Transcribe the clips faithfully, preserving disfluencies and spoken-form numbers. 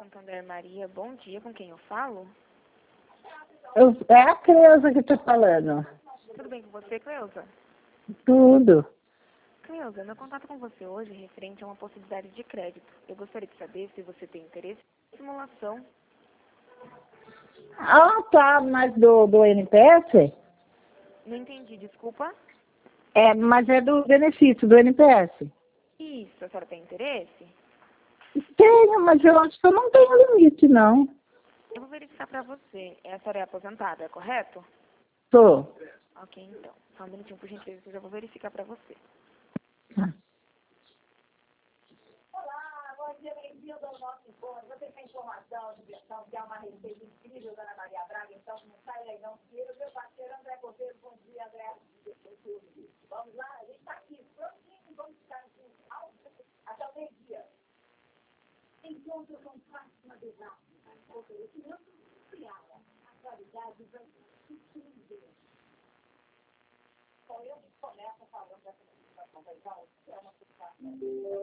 Santander Maria, bom dia, com quem eu falo? Eu, é a Cleusa que está falando. Tudo bem com você, Cleusa? Tudo. Cleusa, meu contato com você hoje é referente a uma possibilidade de crédito. Eu gostaria de saber se você tem interesse em simulação. Ah, tá, mas do, do N P S? Não entendi, desculpa. É, mas é do benefício do N P S. Isso, a senhora tem interesse? Tenho, mas eu acho que eu não tenho limite, não. Eu vou verificar pra você. A senhora é aposentada, é correto? Tô. Ok, então. Só um minutinho, por gentileza, que eu já vou verificar pra você. Tá. Olá, bom dia, bem-vindo ao nosso encontro. Você tem informação, diversão, que é uma receita incrível da Ana Maria Braga, então não sai daí não. Tira o meu parceiro André Cordeiro. Bom dia, André. Vamos lá, a gente está aqui, prontinho, vamos ficar aqui até o meio-dia. Encontro com Fátima Bezerra, oferecimento Ciara, a qualidade vai surpreender. Então, eu começo falando dessa situação da Igual, que é uma situação.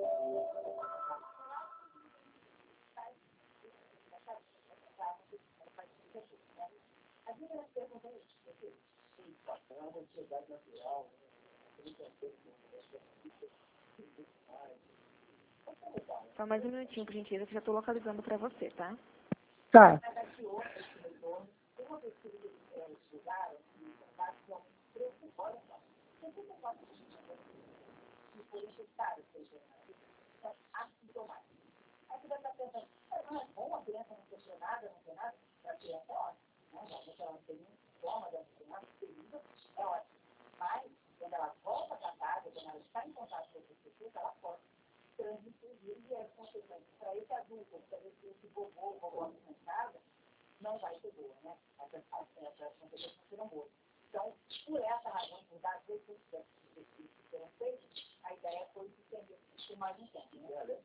A primeira pergunta é isso. É uma ansiedade natural. Só mais um minutinho, por gentileza, que eu já estou localizando pra você, tá? Tá. Não vai ser boa, né? Essa consequências serão boas. Então, por essa razão, por dar dois processos que serão feitos, a ideia foi estender por mais um tempo.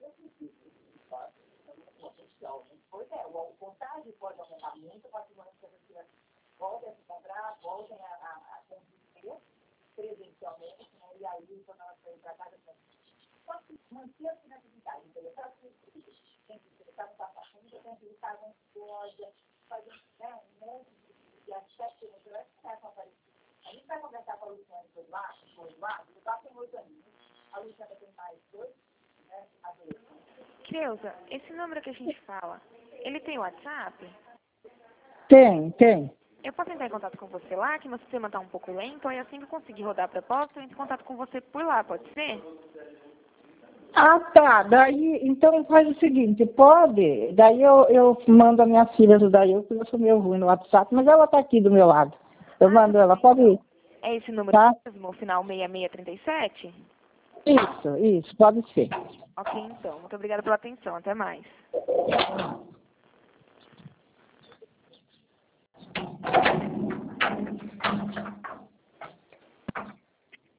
Pois é, o contagem pode aumentar muito, a partir do momento que as pessoas voltem a se comprar, voltem a, a, a conviver presencialmente, né? E aí, quando elas saírem para casa, só que manter-se nessa cidade, entendeu? Para que tem que estar no passando, tem que estar na loja, fazer um monte de aspectos naturais que começam a aparecer. A gente vai conversar com a Luciana do Eduardo, o Eduardo, o Eduardo tem oito anos, a Luciana tem mais dois, né, a dois. Cleusa, esse número que a gente fala, ele tem WhatsApp? Tem, tem. Eu posso entrar em contato com você lá, que meu sistema está um pouco lento, aí assim que eu conseguir rodar a proposta, eu entro em contato com você por lá, pode ser? Ah, tá. Daí, então faz o seguinte, pode? Daí eu, eu mando a minha filha do daí, eu que eu sou meio ruim no WhatsApp, mas ela tá aqui do meu lado. Eu Ah, mando ela, pode ir. é esse número Tá? mesmo, o final seis seis três sete? Isso, isso, pode ser. Ok, então. Muito obrigada pela atenção. Até mais.